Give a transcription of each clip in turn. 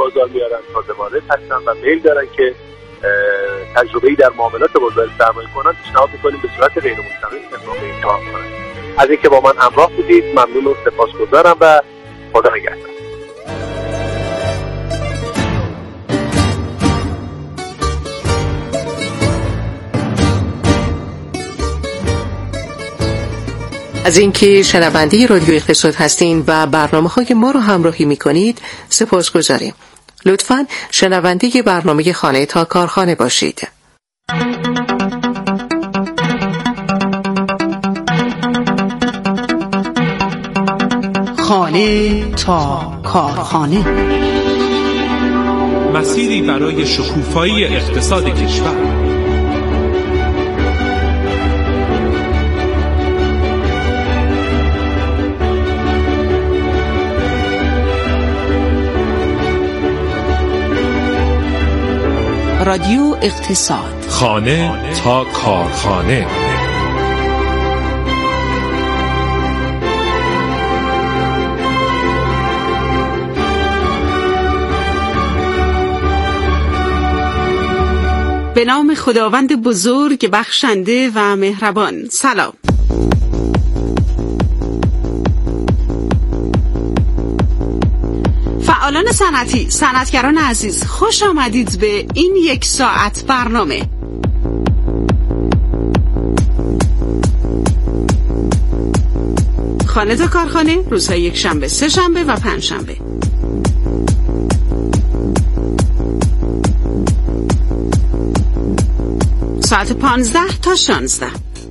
بازار میارن، تازه وارد هستن و میل دارن که تجربه‌ای در معاملات بازار سرمایه کنن، پیشنهاد می‌کنیم به صورت غیر مستقیم اقدام به این کار کنن. از اینکه با من همراه بودید ممنون و سپاسگزارم و خدا نگهدار. از اینکه شنونده رادیو اقتصاد هستین و برنامه‌های ما رو همراهی می‌کنید سپاسگزاریم. لطفاً شنونده برنامه خانه تا کارخانه باشید. خانه تا کارخانه، مسیری برای شکوفایی اقتصاد کشور. رادیو اقتصاد، خانه تا کارخانه. به نام خداوند بزرگ بخشنده و مهربان. سلام. فعالان صنعتی، صنعتگران عزیز، خوش آمدید به این 1 ساعت برنامه. خانه تا کارخانه، روزهای یکشنبه، سه شنبه و پنجشنبه. ساعت 15 تا 16.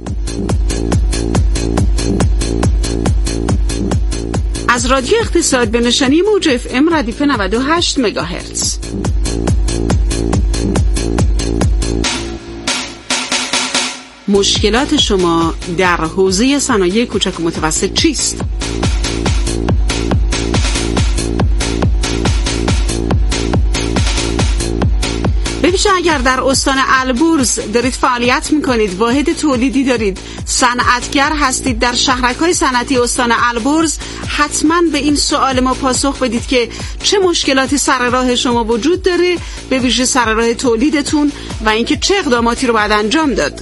از رادیو اقتصاد به نشانی موج اف ام ردیف 98 مگاهرتز. مشکلات شما در حوزه صنایع کوچک و متوسط چیست؟ ببینید اگر در استان البرز دارید فعالیت میکنید، واحد تولیدی دارید، صنعتگر هستید در شهرک‌های صنعتی استان البرز، حتما به این سوال ما پاسخ بدید که چه مشکلاتی سر راه شما وجود داره، به ویژه سر راه تولیدتون، و اینکه چه اقداماتی رو باید انجام داد.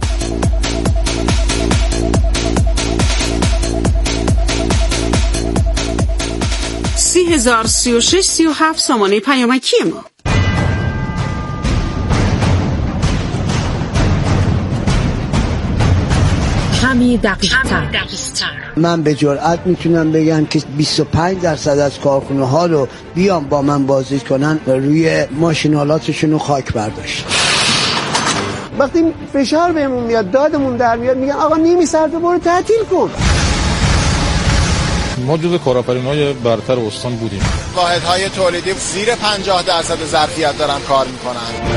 $30,036 سامانه پیامکی ما. کمی دقیق‌تر. من به جرئت میتونم بگم که 25% از کارخونه ها رو بیان با من بازی کنن روی ماشینالاتشون رو خاک برداشت. وقتی فشار بهمون میاد، دادمون در میاد، میگن آقا نیمی صرفه، برو تعطیل کن. ما جزو کارآفرین‌های برتر استان بودیم. واحدهای تولیدی زیر 50% ظرفیت دارن کار میکنن.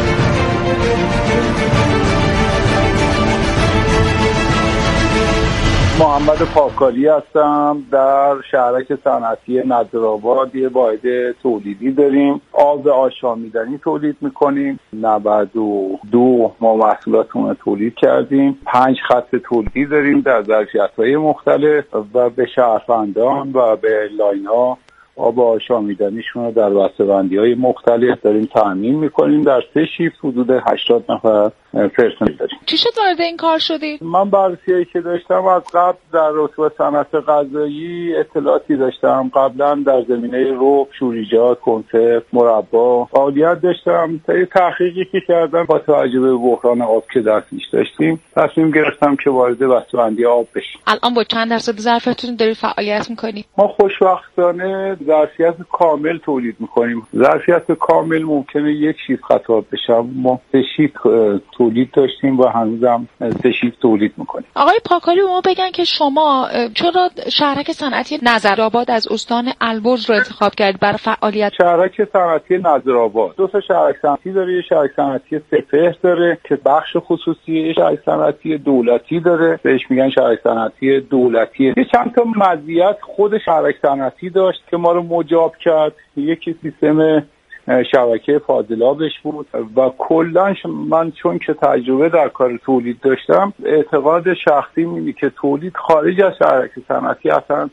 محمد پاکالی هستم. در شهرک صنعتی نظرآباد یه واحد تولیدی داریم. آب آشامیدنی تولید میکنیم. 92 ما محصولاتمون رو تولید کردیم. 5 خط تولیدی داریم در ظرفیت‌های مختلف و به شهروندان و به لاین‌ها آب آشامیدنیشون رو در بسته‌بندی‌های مختلف داریم تامین میکنیم. در 3 شیفت حدود 80 نفر پرسنل داریم. چی شد وارد این کار شدی؟ من بررسی‌هایی که داشتم از قبل در رتبه صنعت غذایی اطلاعاتی داشتم. قبلا در زمینه رب، شوریجات، کنسرو، مربا فعالیت داشتم. تا یه تحقیقی که کردم با توجه به بحران آب که در پیش داشتیم، تصمیم گرفتم که وارد بسته‌بندی آب بشم. الان با چند درصد ظرفتون داری فعالیت می‌کنی؟ ما خوشبختانه ظرفیت کامل تولید می‌کنیم. ظرفیت کامل ممکنه 1 شیفت خطاب بشه. ما 3 شیفت تولید داشتیم و هنوزم 3 شیفت تولید میکنیم. آقای پاکالی ما بگن که شما چرا شهرک صنعتی نظرآباد از استان البرز رو انتخاب کردید برای فعالیت؟ شهرک صنعتی نظرآباد 2 تا شهرک صنعتی داره. یه شهرک صنعتی سپهر داره که بخش خصوصی، یه شهرک صنعتی دولتی داره بهش میگن شهرک صنعتی دولتی. یه چند تا مزیت خود شهرک صنعتی داشت که ما رو مجاب کرد. یکی سیستم شبکه فاضلابش بود و کلاً من چون که تجربه در کار تولید داشتم، اعتقاد شخصی اینه که تولید خارج از شبکه صنعتی اصلا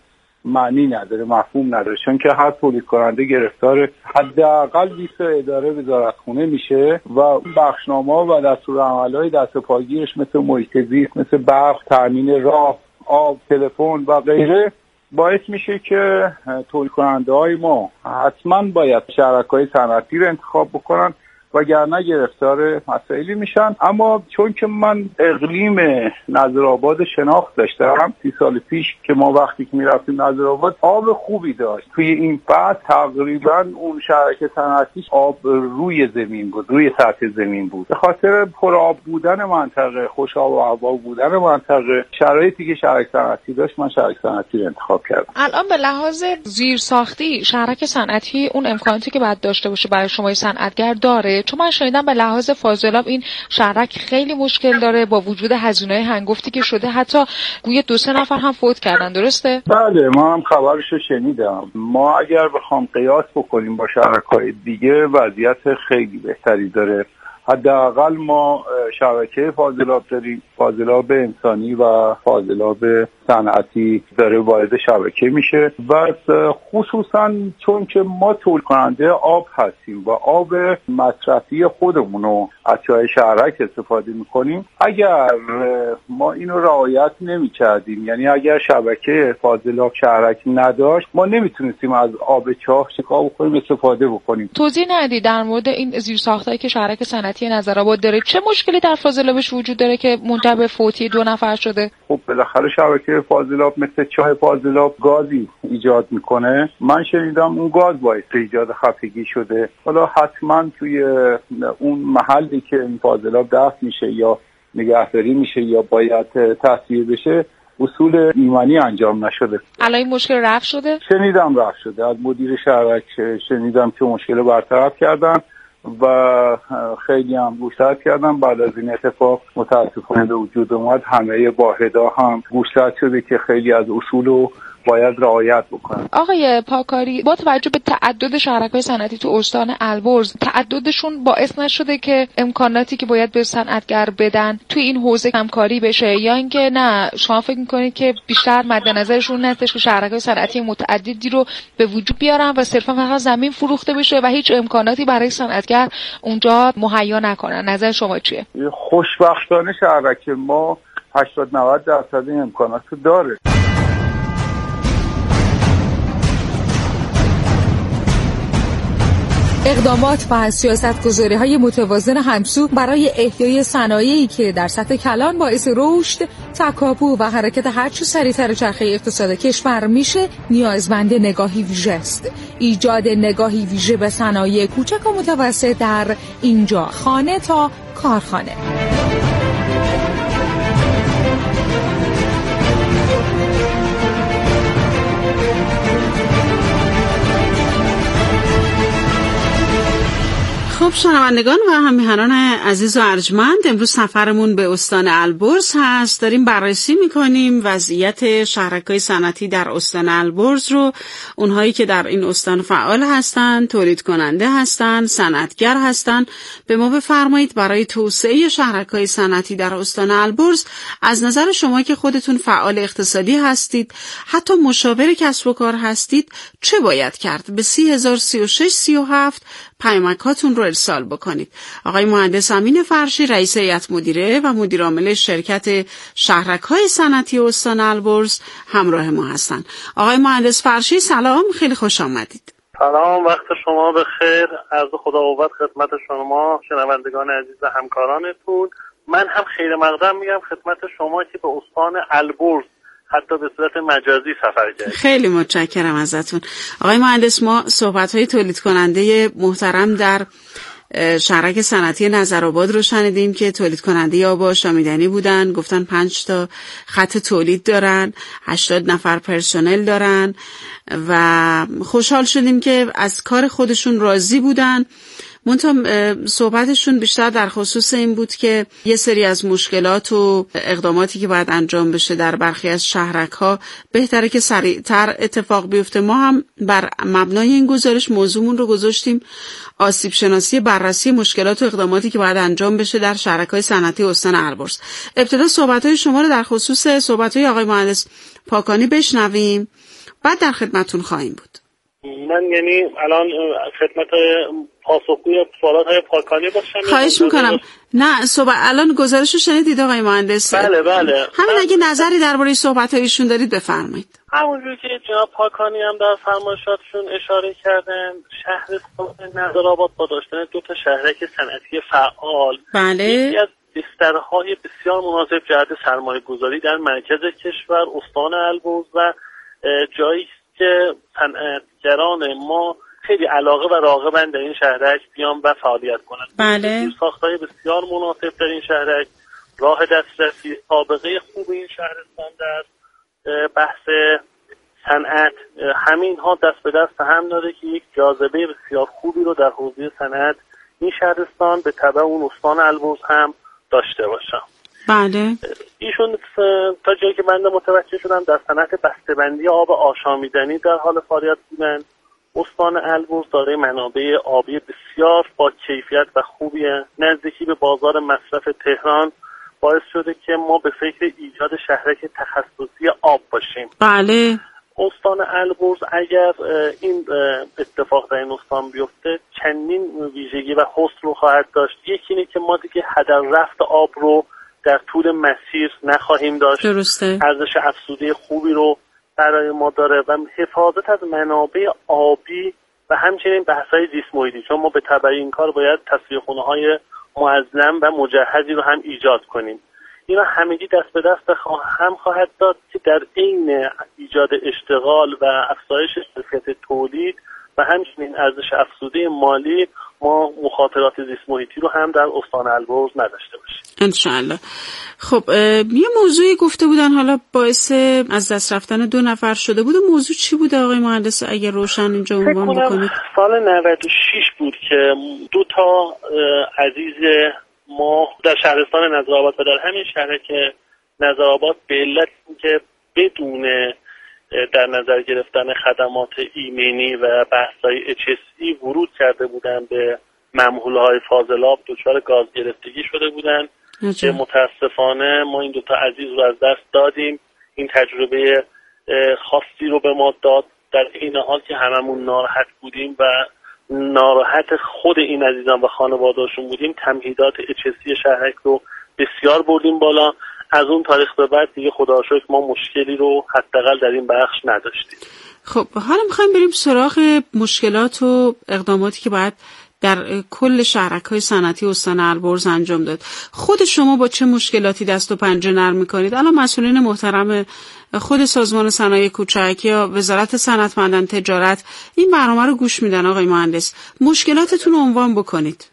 معنی نداره، مفهوم نداره، چون که هر تولید کننده گرفتار حداقل 20 اداره وزارتخونه میشه و بخشنامه و دستورالعمل‌های دست‌وپاگیرش مثل محیط زیست، مثل برق، تامین راه، آب، تلفن و غیره باعث میشه که تولید کننده های ما حتما باید شرکای صنعتی رو انتخاب بکنن وگرنه گرفتار مسائلی میشن. اما چون که من اقلیم نظرآباد شناخت داشتم 30 سال پیش که ما وقتی که میرفتیم نظرآباد آب خوبی داشت، توی این فصل تقریبا اون شرکت صنعتیش آب روی زمین بود، روی سطح زمین بود. به خاطر پرآب بودن منطقه، خوش آب و هوا بودن منطقه، شرایطی که شرکت صنعتی داشت، من شرکت صنعتی رو انتخاب کردم. الان به لحاظ زیرساختی شرکت صنعتی اون امکاناتی که باید داشته باشه برای شما صنعتگر داره؟ چون من شنیدم به لحاظ فاضلاب این شرکت خیلی مشکل داره با وجود هزینه‌های هنگفتی که شده، حتی گویا 2-3 نفر هم فوت کردن، درسته؟ بله، ما هم خبرشو شنیدم. ما اگر بخوام قیاس بکنیم با شرکای دیگه وضعیت خیلی بهتری داره. حداقل ما شبکه فاضلاب داریم، فاضلاب انسانی و فاضلاب صنعتی داره وارد شبکه میشه و خصوصا چون که ما تولید کننده آب هستیم و آب مصرفی خودمون رو از چای شهرک استفاده میکنیم، اگر ما اینو رعایت نمیکردیم، یعنی اگر شبکه فاضلاب شهرک نداشت، ما نمیتونستیم از آب چاه چکار بکنیم، استفاده بکنیم. توضیح ندی در مورد این زیرساختایی که شهرک صنعتی نظرآباد داره، چه مشکلی در فاضلابش وجود داره که منجر به فوتی 2 نفر شده؟ خب بالاخره شبکه فاضلاب مثل چاه فاضلاب گازی ایجاد میکنه. من شنیدم اون گاز باعث ایجاد خفگی شده. حالا حتما توی اون محلی که این فاضلاب دفع میشه یا نگهداری میشه یا باید تصفیه بشه اصول ایمنی انجام نشده. الان این مشکل رفع شده؟ شنیدم رفع شده. از مدیر شهرک شنیدم که مشکل رو برطرف کردن و خیلی هم گوشزد کردن. بعد از این اتفاق متاسفانه به وجود اومد همه واحدها هم گوشزد شده که خیلی از اصول رو باید رعایت بکنن. آقای پاکاری، با توجه به تعدد شرکای صنعتی تو استان البرز، تعددشون باعث نشده که امکاناتی که باید به صنعتگر بدن توی این حوزه همکاری بشه، یا اینکه نه شما فکر میکنید که بیشتر مد نظرشون هستش که شرکای صنعتی متعددی رو به وجود بیارن و صرفا فقط زمین فروخته بشه و هیچ امکاناتی برای صنعتگر اونجا مهیا نکنن؟ نظر شما چیه؟ خوشبختانه شرکت ما 80-90% امکانات رو داره. اقدامات و سیاست‌گذاری‌های متوازن همسو برای احیای صنایعی که در سطح کلان باعث رشد، تکاپو و حرکت هرچه سریعتر چرخه اقتصاد کشور میشه، نیازمند نگاهی ویژه است. ایجاد نگاهی ویژه به صنایع کوچک و متوسط در اینجا، خانه تا کارخانه. خب شنوندگان و همیهنان عزیز و ارجمند، امروز سفرمون به استان البرز هست. داریم بررسی میکنیم وضعیت شهرک‌های صنعتی در استان البرز رو، اونهایی که در این استان فعال هستن، تولید کننده هستن، صنعتگر هستن. به ما بفرمایید برای توسعه شهرک‌های صنعتی در استان البرز، از نظر شما که خودتون فعال اقتصادی هستید، حتی مشاور کسب و کار هستید، چه باید کرد؟ به 303637 پیامکاتون رو ارسال بکنید. آقای مهندس امین فرشی، رئیس هیئت مدیره و مدیر عامل شرکت شهرک‌های صنعتی استان البرز همراه ما هستن. آقای مهندس فرشی سلام، خیلی خوش آمدید. سلام، وقت شما بخیر. عرض خدا قوت خدمت شما شنوندگان عزیز و همکارانتون. من هم خیر مقدم میگم خدمت شما که به استان البرز حتی به صورت مجازی سفر کردید. خیلی متشکرم ازتون. آقای مهندس، ما صحبت‌های تولید کننده محترم در شهرک صنعتی نظرآباد رو شنیدیم که تولید کننده آب آشامیدنی بودن، گفتن 5 تا خط تولید دارن، 80 نفر پرسنل دارن و خوشحال شدیم که از کار خودشون راضی بودن. منتها صحبتشون بیشتر در خصوص این بود که یه سری از مشکلات و اقداماتی که باید انجام بشه در برخی از شهرک‌ها بهتره که سریعتر اتفاق بیفته. ما هم بر مبنای این گزارش موضوعمون رو گذاشتیم آسیب شناسی، بررسی مشکلات و اقداماتی که باید انجام بشه در شهرک‌های صنعتی استان البرز. ابتدا صحبت‌های شما رو در خصوص صحبت‌های آقای مهندس پاکانی بشنویم، بعد در خدمتتون خواهیم بود. من یعنی الان خدمت پاسخگوی سوالات‌های پاکانی باشم. خواهش میکنم. نه صبح الان گزارش رو شنیدید آقای مهندس؟ بله. همین اگه نظری درباره صحبت‌های ایشون دارید بفرمایید. همونجوری که جناب پاکانی هم در فرمایشاتشون اشاره کردن، شهرستان نظرآباد با داشتن 2 شهرک صنعتی فعال، بله، یکی از بسترهای بسیار مناسب جهت سرمایه‌گذاری در مرکز کشور استان البرز و جایی که صنعتگران ما خیلی علاقه و راغبن در این شهرک بیان و فعالیت کنند. بله. ساخت‌های بسیار مناسب در این شهرک، راه دسترسی، سابقه خوب این شهرستان در بحث صنعت، همین ها دست به دست هم داره که یک جاذبه بسیار خوبی رو در حوزه صنعت این شهرستان به تبع اون استان البرز هم داشته باشه. بله. ایشون تا جایی که بنده متوجه شدم در صنعت بسته‌بندی آب آشامیدنی در حال فعالیت بودن. استان البرز دارای منابع آبی بسیار با کیفیت و خوبیه. نزدیکی به بازار مصرف تهران باعث شده که ما به فکر ایجاد شهرک تخصصی آب باشیم. بله. استان البرز اگر این اتفاق در این استان بیفته چندین ویژگی و حسن رو خواهد داشت. یکی اینه که ما دیگه هدر رفت آب رو در طول مسیر نخواهیم داشت. درسته. ارزش افزوده خوبی رو برای ما داره و حفاظت از منابع آبی و همچنین بحث‌های زیست محیطی، چون ما به تبع این کار باید تصفیه‌خونه‌های معظم و مجهزی رو هم ایجاد کنیم. اینا همگی دست به دست هم خواهد داد که در عین ایجاد اشتغال و افزایش کیفیت تولید و همچنین ارزش افزوده مالی ما مخاطرات زیست محیطی رو هم در استان البرز نداشته باشیم انشالله. خب یه موضوعی گفته بودن حالا باعث از دست رفتن 2 نفر شده بود. موضوع چی بود آقای مهندس اگر روشن اینجا عنوان بکنید؟ سال 96 بود که 2 عزیز ما در شهرستان نظرآباد و در همین شهر که نظرآباد به علت اینکه بدون در نظر گرفتن خدمات ایمنی و بحث‌های HSE ورود کرده بودن به ممحوله‌های فاضلاب، دچار گاز گرفتگی شده بودن که متاسفانه ما این 2 عزیز رو از دست دادیم. این تجربه خاصی رو به ما داد، در این حال که هممون ناراحت بودیم و ناراحت خود این عزیزان و خانواده‌شون بودیم. تمهیدات HSE شهرک رو بسیار بردیم بالا. از اون تاریخ به بعد دیگه خدا رو شکر ما مشکلی رو حداقل در این بخش نداشتیم. خب حالا می‌خوایم بریم سراغ مشکلات و اقداماتی که باید در کل شهرک‌های صنعتی استان البرز انجام داد. خود شما با چه مشکلاتی دست و پنجه نرم می‌کنید؟ الان مسئولین محترم خود سازمان صنایع کوچک یا وزارت صنعت معدن تجارت این برنامه رو گوش میدن. آقای مهندس مشکلاتتون رو عنوان بکنید.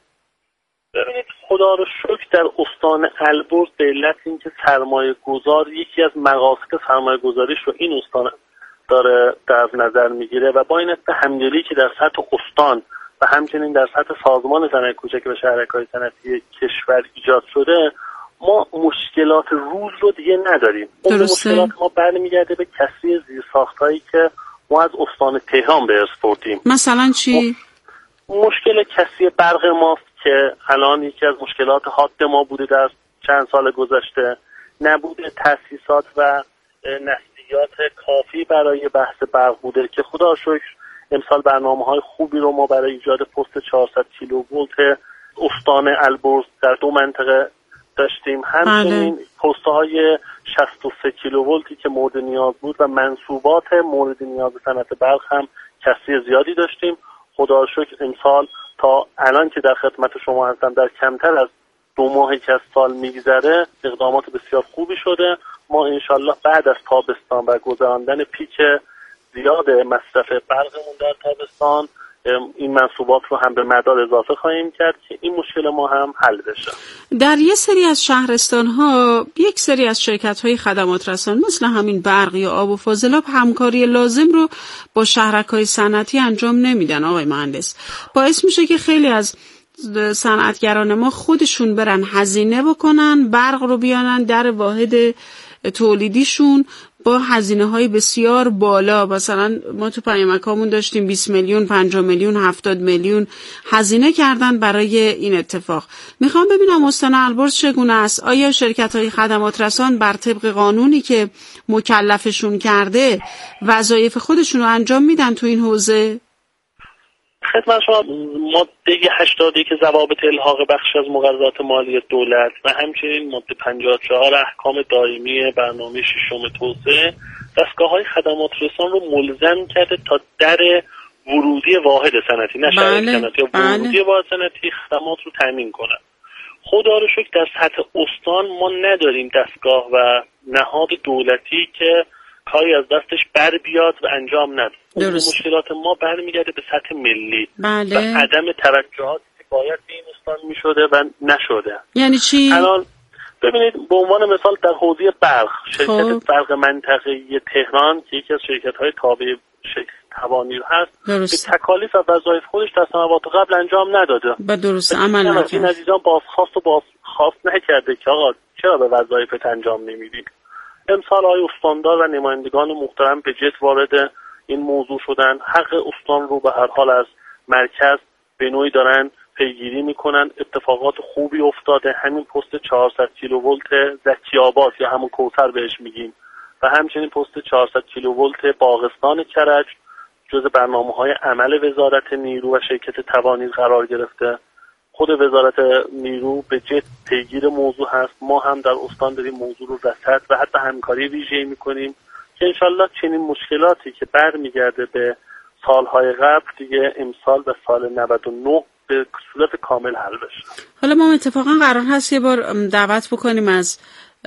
ببینید خدا رو شکر در استان البرز به علت اینکه سرمایه گذار یکی از مقاصد سرمایه گذاریش رو این استان داره در نظر میگیره و با این همدلی که در سطح استان و همچنین در سطح سازمان صنایع کوچک و شهرک‌های صنعتی کشور ایجاد شده، ما مشکلات روز رو دیگه نداریم. اون مشکلات ما برمیگرده به کسری زیرساخت‌هایی که ما از استان تهران به ارث بردیم. مثلا چی؟ مشکل کسری برق ماست که الان یکی از مشکلات حاد ما بوده در چند سال گذشته. نبود تأسیسات و نسلیات کافی برای بحث برق بوده که خدا شکر امسال برنامه‌های خوبی رو ما برای ایجاد پست 400 کیلوولت استان البرز در 2 منطقه داشتیم. همچنین پست‌های 63 کیلوولتی که مورد نیاز بود و منسوبات مورد نیاز صنعت برق هم کسری زیادی داشتیم. خدا شکر امسال تا الان که در خدمت شما هستم در کمتر از 2 ماهی که از سال میگذره اقدامات بسیار خوبی شده. ما انشالله بعد از تابستان و گذراندن پیک زیاد مصرف برقمون در تابستان این منسوبات رو هم به مدار اضافه خواهیم کرد که این مشکل ما هم حل بشه. در یه سری از شهرستان‌ها یک سری از شرکت‌های خدمات رسان مثل همین برق یا آب و فاضلاب همکاری لازم رو با شهرک‌های صنعتی انجام نمیدن. آقای مهندس باعث میشه که خیلی از صنعتگران ما خودشون برن هزینه بکنن، برق رو بیانن در واحد تولیدیشون با هزینه‌های بسیار بالا، مثلا ما تو پیامکامون داشتیم 20 میلیون، 50 میلیون، 70 میلیون هزینه کردن برای این اتفاق. میخوام ببینم استان البرز چگونه است؟ آیا شرکت‌های خدمات رسان بر طبق قانونی که مکلفشون کرده وظایف خودشون رو انجام میدن تو این حوزه؟ خدمت شما ماده 81 ضوابط الحاق بخش از مقررات مالی دولت و همچنین ماده 54 احکام دائمی برنامه ششم توسعه دستگاه‌های خدمات رسان رو ملزم کرده تا در ورودی واحد صنعتی، نه شرکت صنعتی، ورودی واحد صنعتی خدمات رو تامین کنند. خدا رو شکر در سطح استان ما نداریم دستگاه و نهاد دولتی که کاری از دستش بر بیاد و انجام نده. مشکلات ما برمیگرده به سطح ملی و عدم توجهاتی که باید به این استان میشده و نشده. یعنی چی؟ الان ببینید به عنوان مثال در حوزه برق، شرکت برق منطقه‌ای تهران که یکی از شرکت‌های تابع شرکت توانیر هست، به تکالیف و وظایف خودش در سنوات قبل انجام نداده و درست عمل نکرد. این عزیزان بازخواست نکرده که آقا چرا به وظایفت انجام نمیدی. امسال های استاندار و نمایندگان محترم به جد وارد این موضوع شدن، حق استان رو به هر حال از مرکز به نوعی دارن پیگیری میکنن. اتفاقات خوبی افتاده، همین پست 400 کیلوولت زکی‌آباد یا همون کوثر بهش میگیم و همچنین پست 400 کیلوولت باغستان کرج جز برنامه‌های عمل وزارت نیرو و شرکت توانیر قرار گرفته. خود وزارت نیرو به جد پیگیر موضوع هست. ما هم در استان داریم موضوع رو رصد و حتی همکاری ویژه‌ای می‌کنیم که انشالله چنین مشکلاتی که برمیگرده به سالهای قبل دیگه امسال و سال 99 به صورت کامل حل بشه. حالا ما اتفاقا قرار هست یه بار دعوت بکنیم از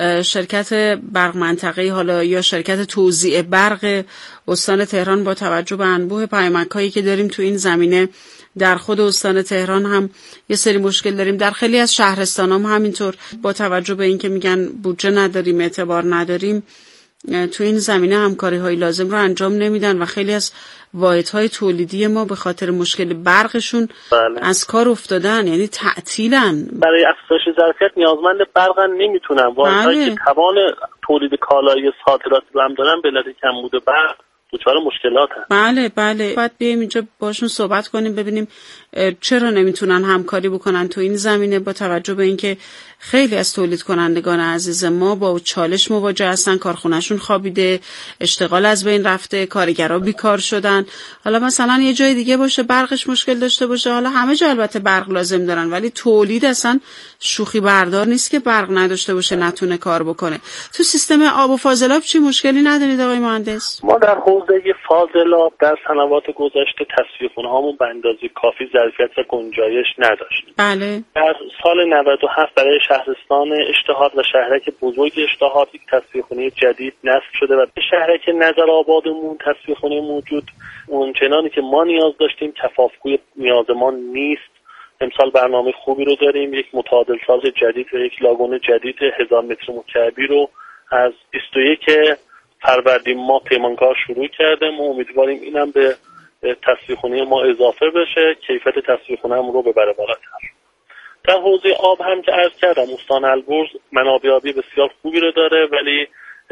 شرکت برق منطقه‌ای، حالا یا شرکت توزیع برق استان تهران، با توجه به انبوه پیامک‌هایی که داریم تو این زمینه در خود استان تهران هم یه سری مشکل داریم، در خیلی از شهرستان هم همینطور، با توجه به اینکه میگن بودجه نداریم، اعتبار نداریم، تو این زمینه همکاری‌های لازم رو انجام نمیدن و خیلی از واحدهای تولیدی ما به خاطر مشکل برقشون از کار افتادن، یعنی تعطیلن. برای افزایش ظرفیت نیازمند برقن، نمیتونن. واحدهایی که توان تولید کالای صادرات هم دارن به علت کمبود برق دچار مشکلات هست. بله باید بیایم اینجا باشون صحبت کنیم ببینیم چرا نمیتونن همکاری بکنن تو این زمینه، با توجه به اینکه خیلی از تولید کنندگان عزیز ما با چالش مواجه هستن، کارخونهشون خوابیده، اشتغال از بین رفته، کارگرها بیکار شدن. حالا مثلا یه جای دیگه باشه برقش مشکل داشته باشه، حالا همه جا البته برق لازم دارن، ولی تولید اصلا شوخی بردار نیست که برق نداشته باشه نتونه کار بکنه. تو سیستم آب و فاضلاب چی مشکلی ندارید آقای مهندس؟ ما در حوزه فاضلاب در سنوات گذشته تصفیه‌خونه‌هامون به اندازه کافی ظرفیت و گنجایش نداشت. بله. در سال 97 برای شهرستان اشتهار و شهرک بزرگ اشتهار یک تصفیه‌خونه جدید نصب شده و به شهرک نظرآبادمون تصفیه‌خونه موجود اونچنانی که ما نیاز داشتیم کفافگوی نیاز ما نیست. امسال برنامه خوبی رو داریم، یک متعادل ساز جدید و یک لاگون جدید 1000 متر مکعبی رو از 21 فروردین ما پیمانکار شروع کرده. ما امیدواریم اینم به تصفیه‌خونه ما اضافه بشه، کیفیت تصفیه‌خونه هم رو ببره بالاتر. در حوزه آب هم که عرض کردم استان البرز منابع آبی بسیار خوبی رو داره، ولی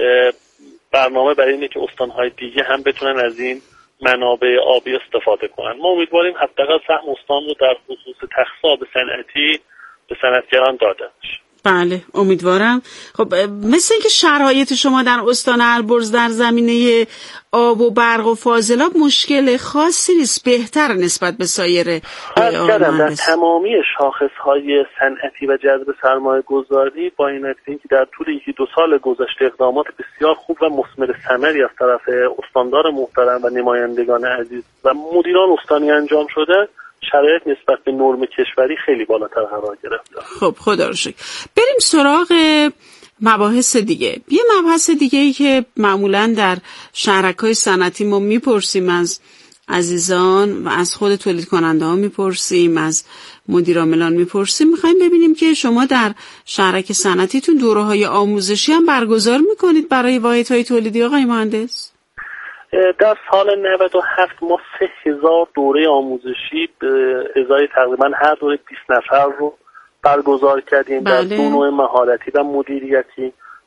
برنامه برای اینه که استان‌های دیگه هم بتونن از این منابع آبی استفاده کنن. ما امیدواریم حداقل سهم استان رو در خصوص تخصیص آب صنعتی به صنعتگران داده بشه. بله امیدوارم. خب مثل اینکه شرایط شما در استان البرز در زمینه آب و برق و فاضلاب مشکل خاصی نیست، بهتر نسبت به سایر در تمامی شاخص‌های صنعتی و جذب سرمایه گذاری با این نتیجه که در طول 1-2 سال گذشته اقدامات بسیار خوب و مثمر ثمری از طرف استاندار محترم و نمایندگان عزیز و مدیران استانی انجام شده، شرایط نسبت به نرم کشوری خیلی بالاتر قرار گرفته. خب خدا رو شکر. بریم سراغ مباحث دیگه. یه مبحث دیگه‌ای که معمولاً در شهرک‌های صنعتی ما میپرسیم از عزیزان و از خود تولید کننده ها میپرسیم، از مدیرعاملان میپرسیم، میخوایم ببینیم که شما در شهرک صنعتیتون دوره‌های آموزشی هم برگزار میکنید برای واحدهای تولیدی آقای مهندس؟ در سال 97 ما 3000 دوره آموزشی به ازای تقریبا هر دوره 20 نفر رو برگزار کردیم. در 2 نوع مهارتی و مدیریتی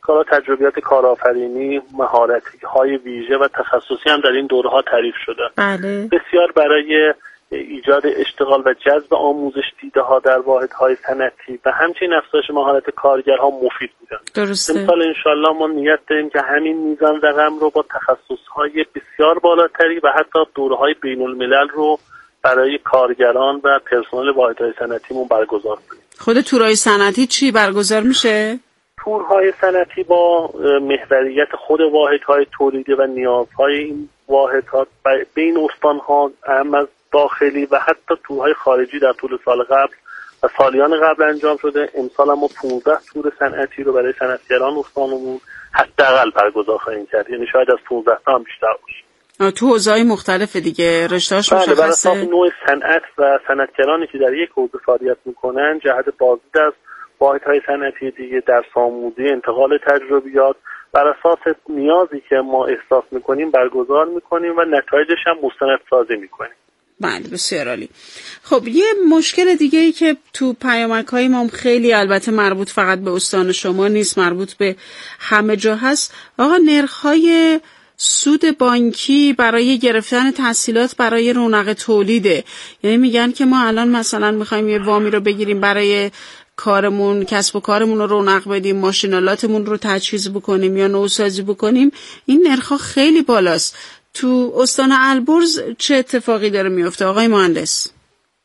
کارا تجربیات کارآفرینی، مهارت‌های ویژه و تخصصی هم در این دوره‌ها تعریف شده. بله. بسیار برای ایجاد اشتغال و جذب آموزش دیده‌ها در واحدهای صنعتی و همچنین افزایش مهارت کارگرها مفید بودن. درسته. امسال انشالله ما نیت داریم که همین میزان رقم رو با تخصص‌های بسیار بالاتری و حتی دوره‌های بین‌الملل رو برای کارگران و پرسنل واحدهای صنعتیمون برگزار کنیم. خود تورهای صنعتی چی برگزار میشه؟ تورهای صنعتی با محوریت خود واحدهای تولیدی و نیازهای این واحدها بین استان‌ها اهم از داخلی و حتی تورهای خارجی در طول سال قبل و سالیان قبل انجام شده. امسال ما 15 تور صنعتی رو برای صنعتگران استانمون حداقل برگزار خواهیم کرد، یعنی شاید از 15 تا هم بیشتر باشه. تو حوزه‌های مختلف دیگه رشته‌اش مشخصه. بر اساس نوع صنعت و صنعتگرانی که در یک حوزه فعالیت میکنن، جهت بازدید از واحدهای صنعتی دیگه، درس آموزی، انتقال تجربیات، بر اساس نیازی که ما احساس میکنیم برگزار میکنیم و نتایجش هم مستندسازی میکنیم. بله بسیار عالی. خب یه مشکل دیگه ای که تو پیامک‌های ما خیلی البته مربوط فقط به استان شما نیست، مربوط به همه جا هست. آقا نرخ‌های سود بانکی برای گرفتن تسهیلات برای رونق تولیده، یعنی میگن که ما الان مثلا میخوایم یه وامی رو بگیریم برای کارمون، کسب و کارمون رو رونق بدیم، ماشینالاتمون رو تجهیز بکنیم یا نوسازی بکنیم، این نرخ‌ها خیلی بالاست. تو استان البرز چه اتفاقی داره میفته آقای مهندس؟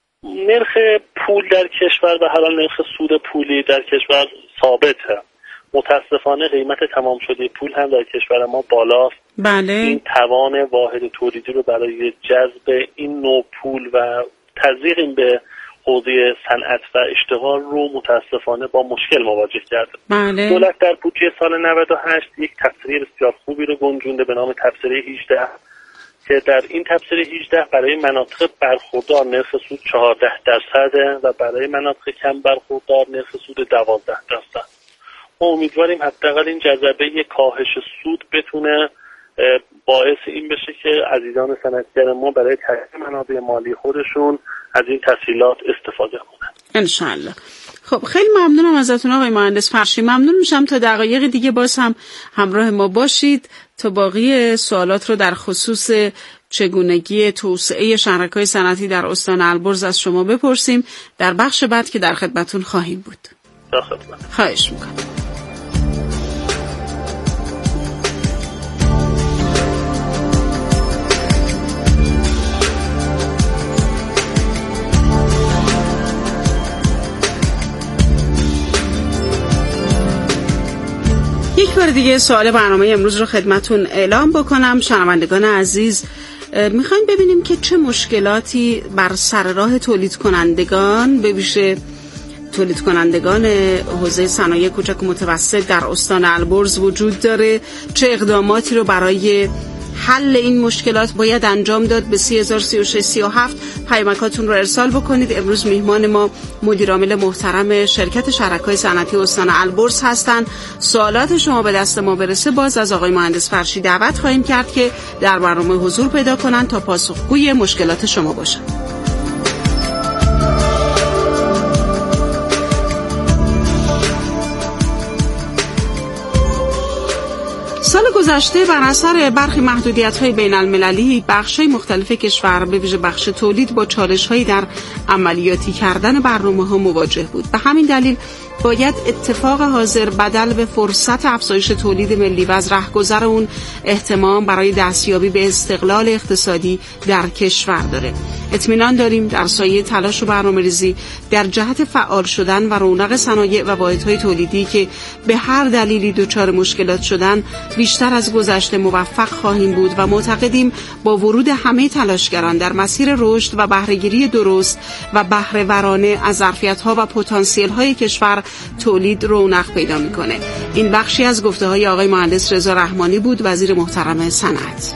نرخ پول در کشور و هر حال نرخ سود پولی در کشور ثابته. متاسفانه قیمت تمام شده پول هم در کشور ما بالاست. بله. این توان واحد تولیدی رو برای جذب این نوع پول و تزریق این به حوزه صنعت و اشتغال رو متاسفانه با مشکل مواجه کرده. بله. دولت در بودجه سال 98 یک تبصره بسیار خوبی رو گنجونده به نام تبصره 18 که در این تبصره 18 برای مناطق برخوردار نرخ سود 14% و برای مناطق کم برخوردار نرخ سود 12%. ما امیدواریم حداقل این جذبه کاهش سود بتونه باعث این بشه که عزیزان صنعتگر ما برای تحسین منابع مالی خودشون از این تسهیلات استفاده کنند. انشالله. خب خیلی ممنونم ازتون آقای مهندس فرشی. ممنون میشم تا دقایق دیگه باز هم همراه ما باشید تا باقی سوالات رو در خصوص چگونگی توسعه شهرک‌های صنعتی در استان البرز از شما بپرسیم در بخش بعد که در خدمتتون خواهیم بود. در خدمت. خواهش میکنم. یک بار دیگه سوال برنامه امروز رو خدمتون اعلام بکنم. شنوندگان عزیز، میخوایم ببینیم که چه مشکلاتی بر سر راه تولید کنندگان، به ویژه تولید کنندگان حوزه صنایع کوچک و متوسط در استان البرز وجود داره، چه اقداماتی رو برای حل این مشکلات باید انجام داد. به 303637 پیامکاتون رو ارسال بکنید. امروز میهمان ما مدیر عامل محترم شرکت شهرک‌های صنعتی استان البرز هستند. سوالات شما به دست ما برسه باز از آقای مهندس فرشی دعوت خواهیم کرد که در برنامه حضور پیدا کنن تا پاسخگوی مشکلات شما باشن. سال گذشته بر اثر برخی محدودیت‌های بین‌المللی بخش‌های مختلف کشور به ویژه بخش تولید با چالش‌هایی در عملیاتی کردن برنامه‌ها مواجه بود. به همین دلیل باید اتفاق حاضر بدل به فرصت افزایش تولید ملی و از رهگذر اون اهتمام برای دستیابی به استقلال اقتصادی در کشور داره. اطمینان داریم در سایه تلاش و برنامه‌ریزی در جهت فعال شدن و رونق صنایع و واحدهای تولیدی که به هر دلیلی دچار مشکلات شدن بیشتر از گذشته موفق خواهیم بود و معتقدیم با ورود همه تلاشگران در مسیر رشد و بهره‌گیری درست و بهره‌ورانه از ظرفیت‌ها و پتانسیل‌های کشور تولید رونق پیدا می‌کنه. این بخشی از گفته‌های آقای مهندس رضا رحمانی بود، وزیر محترم صنعت.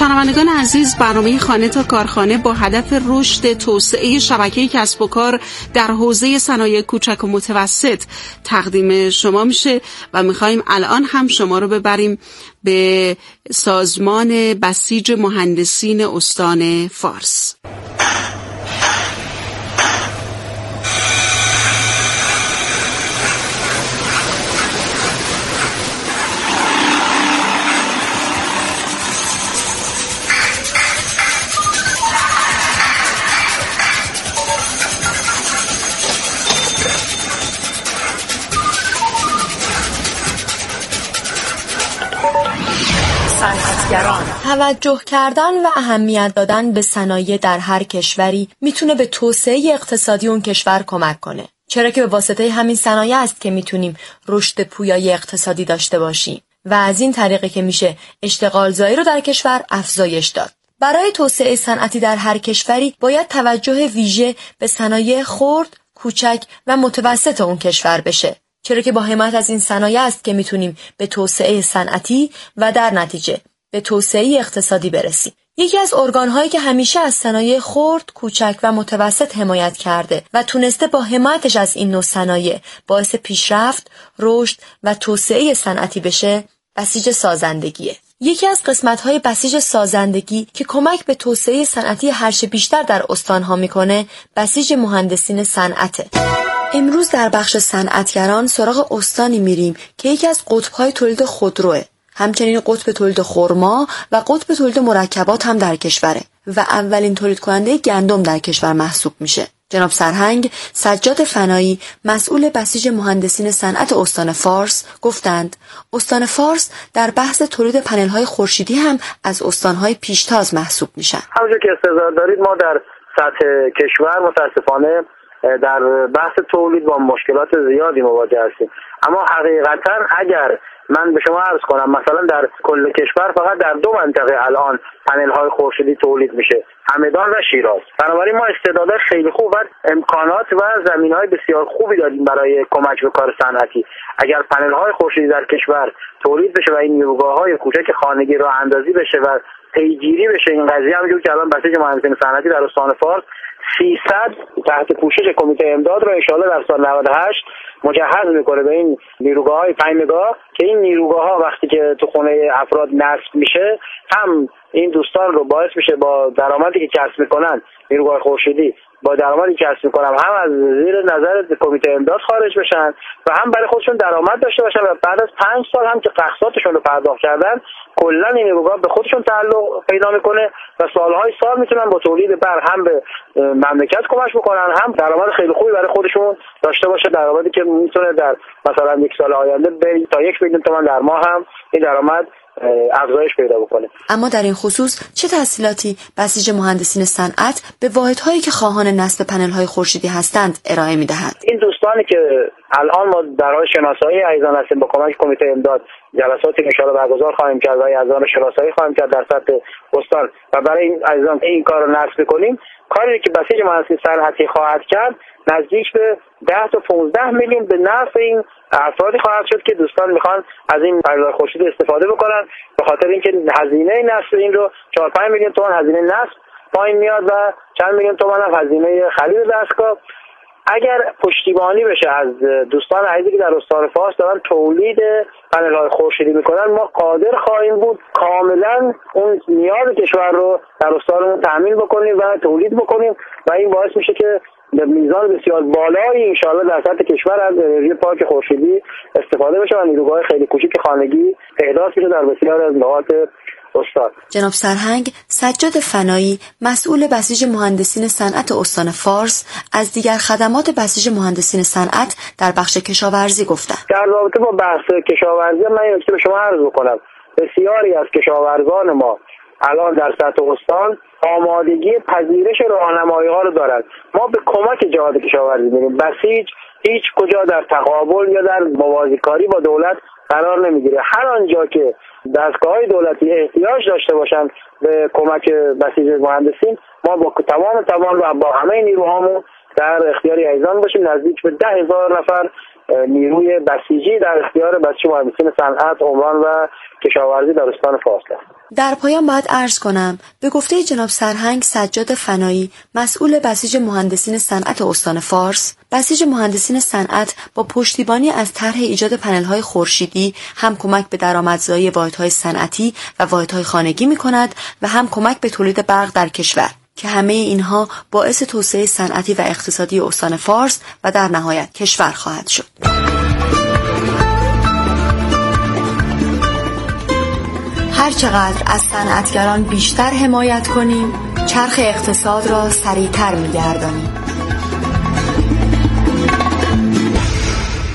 شنوندگان عزیز، برنامه خانه تا کارخانه با هدف رشد توسعه شبکه کسب و کار در حوزه صنایع کوچک و متوسط تقدیم شما میشه و میخوایم الان هم شما رو ببریم به سازمان بسیج مهندسین استان فارس. توجه کردن و اهمیت دادن به صنایع در هر کشوری میتونه به توسعه اقتصادی اون کشور کمک کنه، چرا که به واسطه همین صنایع است که میتونیم رشد پویای اقتصادی داشته باشیم و از این طریقه که میشه اشتغال زایی رو در کشور افزایش داد. برای توسعه صنعتی در هر کشوری باید توجه ویژه به صنایع خرد، کوچک و متوسط اون کشور بشه، چرا که با حمایت از این صنایع است که میتونیم به توسعه صنعتی و در نتیجه به توسعه اقتصادی برسیم. یکی از ارگان‌هایی که همیشه از صنایع خرد، کوچک و متوسط حمایت کرده و تونسته با حمایتش از این نوع صنایع باعث پیشرفت، رشد و توسعه صنعتی بشه، بسیج سازندگیه. یکی از قسمت‌های بسیج سازندگی که کمک به توسعه صنعتی هرچه بیشتر در استان‌ها میکنه، بسیج مهندسین صنعته. امروز در بخش صنعتگران سراغ استانی میریم که یکی از قطب‌های تولید خودروه. همچنین قطب تولید خرما و قطب تولید مرکبات هم در کشوره و اولین تولید کننده گندم در کشور محسوب میشه. جناب سرهنگ سجاد فنایی، مسئول بسیج مهندسین صنعت استان فارس، گفتند استان فارس در بحث تولید پنل‌های خورشیدی هم از استان‌های پیشتاز محسوب میشن. همونجور که استظهار دارید، ما در سطح کشور متاسفانه در بحث تولید با مشکلات زیادی مواجه هستیم، اما حقیقتا اگر من به شما عرض کنم مثلا در کل کشور فقط در 2 منطقه الان پنل‌های خورشیدی تولید میشه، همدان و شیراز. بنابراین ما استعدادات خیلی خوب و امکانات و زمینه‌های بسیار خوبی داریم برای کمک به کار صنعتی. اگر پنل‌های خورشیدی در کشور تولید بشه و این نیروگاه‌های کوچک خانگی راه اندازی بشه و پیگیری بشه این قضیه، همونجور که الان بسیج مهندسین صنعتی در استان فارس 300 تحت پوشش کمیته امداد رو ان شاءالله در سال 98 مجهز میکنه به این نیروگاه‌های 5 مگا که این نیروگاه‌ها وقتی که تو خونه افراد نصب میشه هم این دوستان رو باعث میشه با درآمدی که کسب میکنن، نیروگاه خورشیدی با درآمدی که کسب میکنن هم از زیر نظر کمیته امداد خارج بشن و هم برای خودشون درآمد داشته باشن و بعد از 5 سال هم که اقساطشون رو پرداخت کردن کلا این نیروگاه به خودشون تعلق پیدا میکنه و سالهای سال میتونن با تولید برق هم به مملکت کمک بکنن، هم درآمد خیلی خوبی برای خودشون داشته باشه، درآمدی که میتونه در مثلا 1 سال آینده تا 1 میلیون تومان در ماه هم این درآمد افزایش پیدا بکنه. اما در این خصوص چه تسهیلاتی بسیج مهندسین صنعت به واحدهایی که خواهان نصب پنل‌های خورشیدی هستند ارائه می‌دهند؟ این دوستانی که الان ما در حال شناسایی عزیزان هستیم، با کمک کمیته امداد جلساتی ان شاءالله برگزار خواهیم کرد و عزیزان شناسایی خواهیم کرد در سطح استان و برای این عزیزان این کار رو نصب کنیم. کاری که بسیج مهندسین صنعتی خواهد کرد نزدیک به 10 تا 15 میلیون به نفع این افرادی خواهد شد که دوستان میخوان از این پنل‌های خورشیدی استفاده بکنن، به خاطر اینکه هزینه نصب این رو 4-5 میلیون تومان هزینه نصب پایین میاد و چند میلیون تومان هم هزینه خرید دستگاه. اگر پشتیبانی بشه از دوستان عزیزی که در استان فارس دارن تولید پنل‌های خورشیدی میکنن، ما قادر خواهیم بود کاملا اون نیاز کشور رو در استانمون تامین بکنیم و تولید بکنیم و این باعث میشه که به میزان بسیار بالایی انشاءالله در سطح کشور از انرژی پاک خورشیدی استفاده بشه و نیروگاه خیلی کوچیک خانگی احداث بشه در بسیار از نقاط استان. جناب سرهنگ سجاد فنایی، مسئول بسیج مهندسین صنعت استان فارس، از دیگر خدمات بسیج مهندسین صنعت در بخش کشاورزی گفتند. در رابطه با بحث کشاورزی من این نکته به شما عرض بکنم. بسیاری از کشاورزان ما الان در سطح استان آمادگی پذیرش راهنمایی‌ها رو دارند. ما به کمک جهاد کشاورزی می‌ریم. بسیج هیچ کجا در تقابل یا در موازیکاری با دولت قرار نمیگیره. هر آنجا که دستگاه‌های دولتی احتیاج داشته باشند به کمک بسیج مهندسین، ما با تمام توان و با همه نیروهامون در اختیار عزیزان باشیم. نزدیک به 10,000 نفر نیروی بسیجی در اختیار بسیج مهندسین صنعت، عمران و کشاورزی در استان فارس است. در پایان باید عرض کنم به گفته جناب سرهنگ سجاد فنایی مسئول بسیج مهندسین صنعت استان فارس، بسیج مهندسین صنعت با پشتیبانی از طرح ایجاد پنل‌های خورشیدی هم کمک به درآمدزایی واحدهای صنعتی و واحدهای خانگی می‌کند و هم کمک به تولید برق در کشور که همه اینها باعث توسعه صنعتی و اقتصادی استان فارس و در نهایت کشور خواهد شد. هر چقدر از صنعتگران بیشتر حمایت کنیم، چرخ اقتصاد را سریعتر می‌گردانیم.